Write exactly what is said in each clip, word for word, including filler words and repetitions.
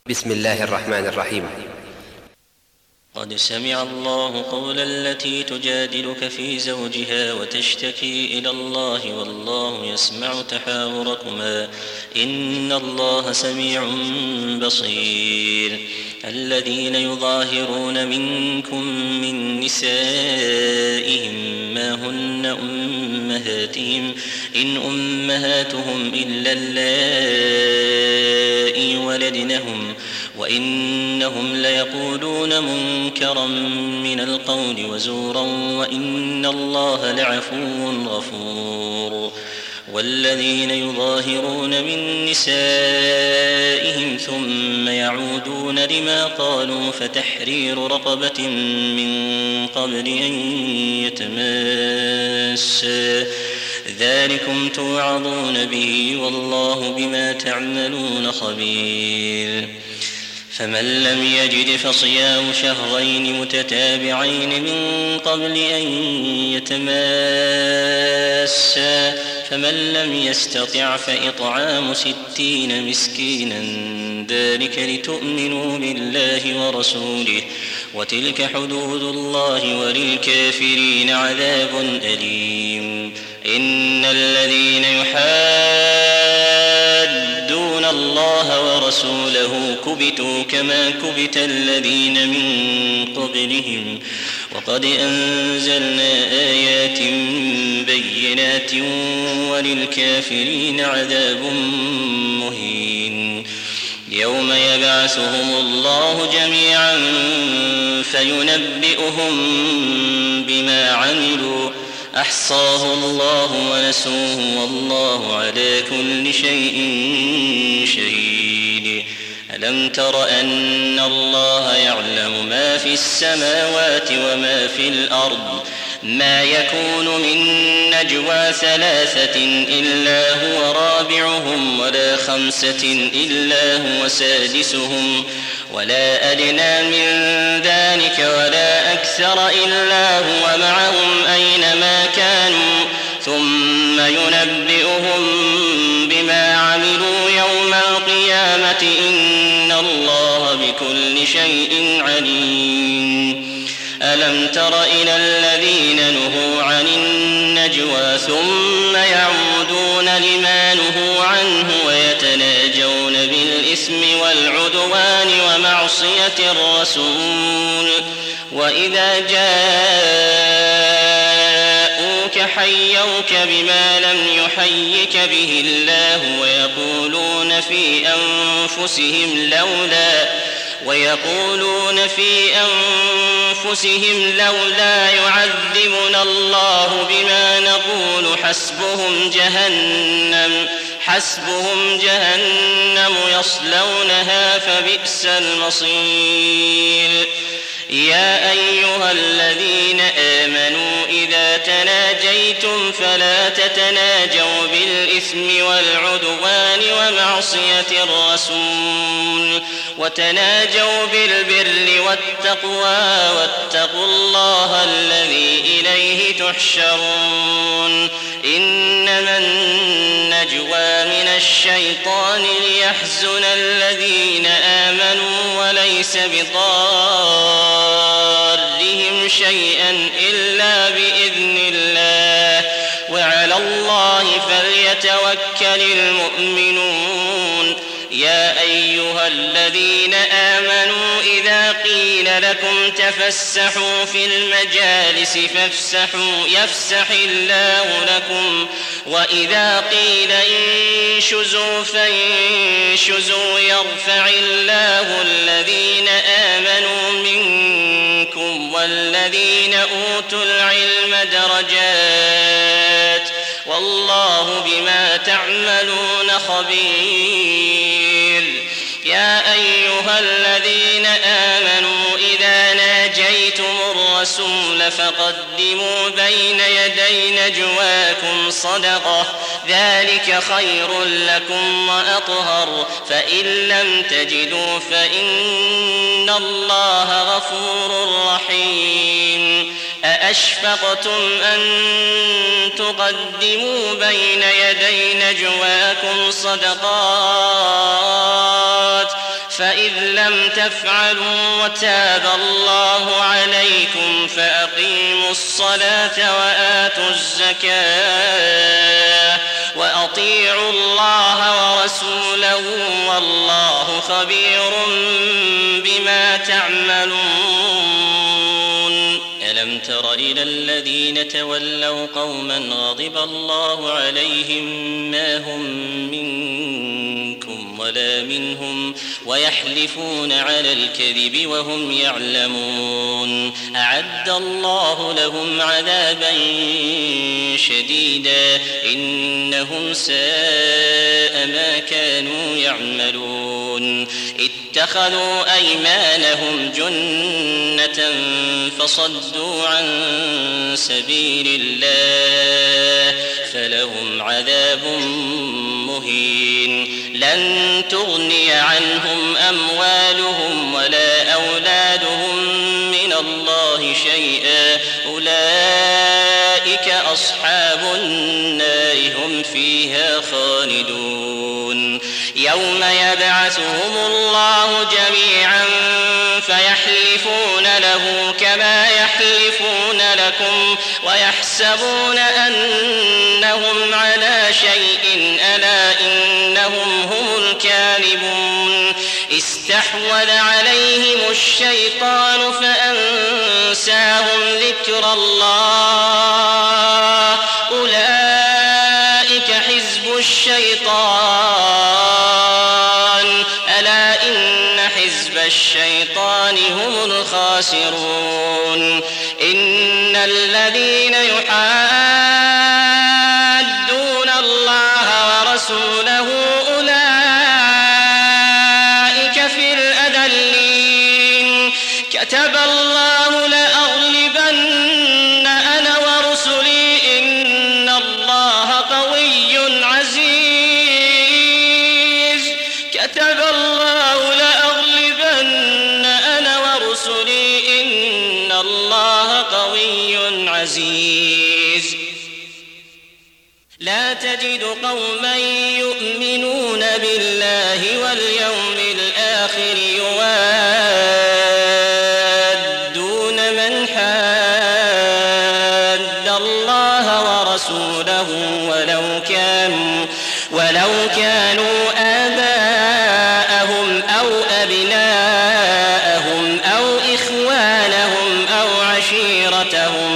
بسم الله الرحمن الرحيم. قد سمع الله قول التي تجادلك في زوجها وتشتكي إلى الله والله يسمع تحاوركما إن الله سميع بصير. الذين يظاهرون منكم من نسائهم ما هن أمهاتهم إن أمهاتهم إلا اللائي ولدنهم وإنهم ليقولون منكرا من القول وزورا وإن الله لعفو غفور. والذين يظاهرون من نسائهم ثم يعودون لما قالوا فتحرير رقبة من قبل أن يتماسا ذلكم توعظون به والله بما تعملون خبير. فمن لم يجد فصيام شهرين متتابعين من قبل أن يتماسا فمن لم يستطع فإطعام ستين مسكينا ذلك لتؤمنوا بالله ورسوله وتلك حدود الله وللكافرين عذاب أليم. إن الذين يحادون الله ورسوله كبتوا كما كبت الذين من قبلهم وقد أنزلنا آيات بينات وللكافرين عذاب مهين. يوم يبعثهم الله جميعا فينبئهم بما عملوا أحصاه الله ونسوه والله على كل شيء شهيد. ألم تر أن الله يعلم ما في السماوات وما في الأرض ما يكون من نجوى ثلاثة إلا هو رابعهم ولا خمسة إلا هو سادسهم ولا أدنى من ذلك ولا أكثر إلا هو معهم أينما كانوا ثم ينبئهم بما عملوا يوم القيامة إن الله بكل شيء عليم. ألم تر إلى الذين نهوا عن النجوى ثم يعودون لما نهوا عنه ويتناجون بالإثم والعدوان ومعصية الرسول وإذا جاءوك حيوك بما لم يحيك به الله ويقولون في أنفسهم لولا ويقولون في أنفسهم لولا يعذبنا الله بما نقول حسبهم جهنم حسبهم جهنم يصلونها فبئس المصير. يا أيها الذين آمنوا إذا تناجيتم فلا تتناجوا بالإثم والعدوان ومعصية الرسول وتناجوا بالبر والتقوى واتقوا الله الذي إليه تحشرون. إنما النجوى من الشيطان ليحزن الذين آمنوا وليس بضارهم شيئا إلا بإذن الله وعلى الله فليتوكل المؤمنون. يا أيها الذين آمنوا إذا قيل لكم تفسحوا في المجالس فافسحوا يفسح الله لكم وإذا قيل انشزوا فانشزوا يرفع الله الذين آمنوا منكم والذين أوتوا العلم درجات والله بما تعملون خبير. يا أيها الذين آمنوا إذا ناجيتم الرسول فقدموا بين يدي نجواكم صدقة ذلك خير لكم وأطهر فإن لم تجدوا فإن الله غفور رحيم. أأشفقتم أن تقدموا بين يدي نجواكم صدقات فإذ لم تفعلوا وتاب الله عليكم فأقيموا الصلاة وآتوا الزكاة وأطيعوا الله ورسوله والله خبير بما تعملون. ألم تر إلى الذين تولوا قوما غضب الله عليهم ما هم منكم ولا منهم ويحلفون على الكذب وهم يعلمون أعد الله لهم عذابا شديدا إنهم ساء ما كانوا يعملون. اتخذوا أيمانهم جنة فصدوا عن سبيل الله فلهم عذاب مهين. لن تغني عنهم أموالهم ولا أولادهم من الله شيئا أولئك أصحاب النار هم فيها خالدون. يوم يبعثهم الله جميعا فيحلفون له كما يحلفون لكم ويحسبون أنهم على شيء ألا إنهم هم الكاذبون. استحوذ عليهم الشيطان فأنساهم ذكر الله أولئك حزب الشيطان ألا إن حزب الشيطان هم الخاسرون. إن الذين يحادون الله ورسوله أولئك في الأذلين. كتب الله لأغلبن أنا ورسلي إن الله قوي عزيز. كتب الله لأغلبن أنا ورسلي إن الله قوي عزيز. لا تجد قوما يؤمنون بالله واليوم الآخر يوادون من حاد الله ورسوله ولو كانوا ولو كانوا آباءهم أو أبناءهم أو إخوانهم أو عشيرتهم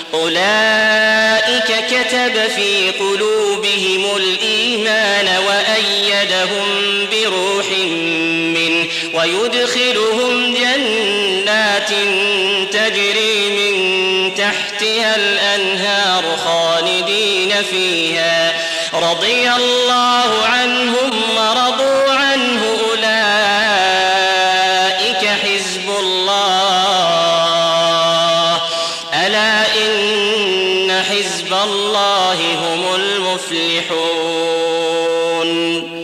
أولئك كتب في قلوبهم الإيمان وأيدهم بروح منه ويدخلهم جنات تجري من تحتها الأنهار خالدين فيها رضي الله عنهم ورضوا عنه أولئك حزب الله ألا إن حزب الله هم المفلحون.